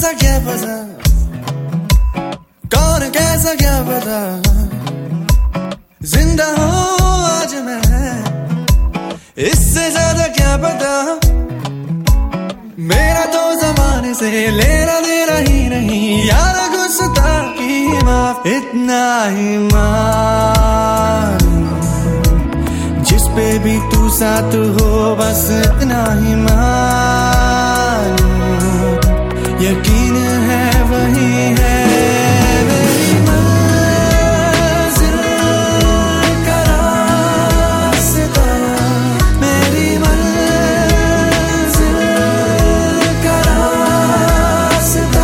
कैसा क्या पता, कौन कैसा क्या पता, जिंदा हूँ आज मैं, इससे ज्यादा क्या पता। मेरा तो जमाने से लेना देना ही नहीं, यार गुस्ताखी माफ, इतना ही मान, जिस पे भी तू साथ हो बस इतना ही मान, यकीन है वही है मेरी मंजिल का रास्ता, मेरी मंजिल का रास्ता।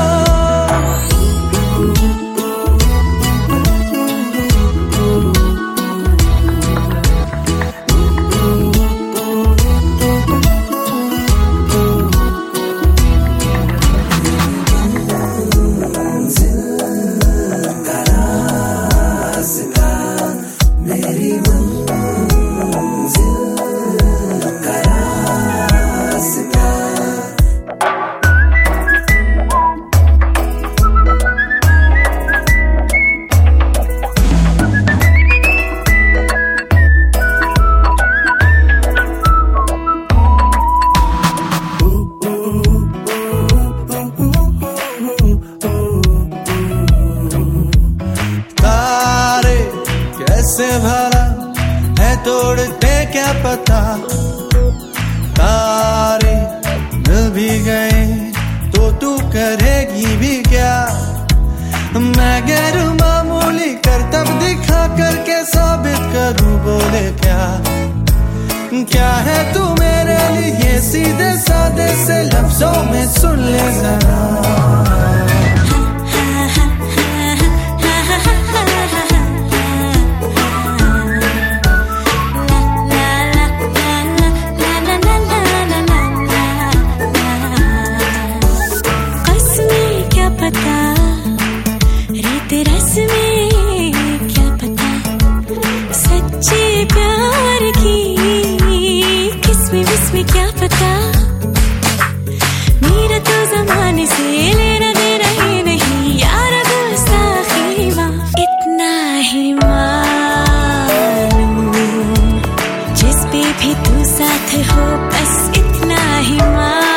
कैसे भला है तोड़ते क्या पता, तारे मिल भी गए तो तू करेगी भी क्या। मैं गैर मामूली करतब दिखा करके साबित करूं, बोले क्या क्या है तू मेरे लिए, सीधे सादे से लफ्जों में सुन ले जरा। रस में क्या पता, सच्चे प्यार की किस्में विस्में क्या पता। मेरा तो जमाने से लेना देना ही नहीं, यार गुस्ताखी माफ, इतना ही मालूम, जिस पे भी तू साथ हो बस इतना ही मालूम।